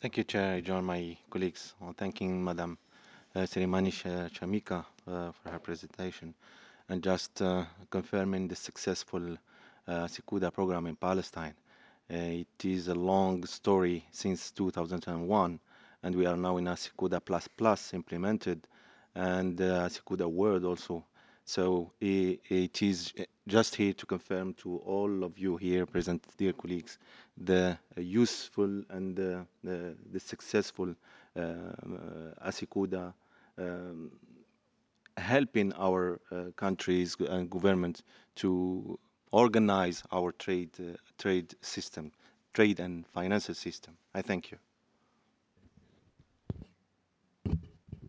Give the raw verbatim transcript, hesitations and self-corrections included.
Thank you, Chair. I join my colleagues on thanking Madam uh, Selimani Sh- Shamika uh, for her presentation and just uh, confirming the successful uh, Sikuda program in Palestine. Uh, it is a long story since two thousand one, and we are now in a Sikuda Plus Plus implemented, and uh, Sikuda World also. So i- it is uh, just here to confirm to all of you here present, dear colleagues, the uh, useful and uh, the, the successful uh, uh, Asikuda um, helping our uh, countries and governments to organize our trade uh, trade system, trade and financial system. I thank you.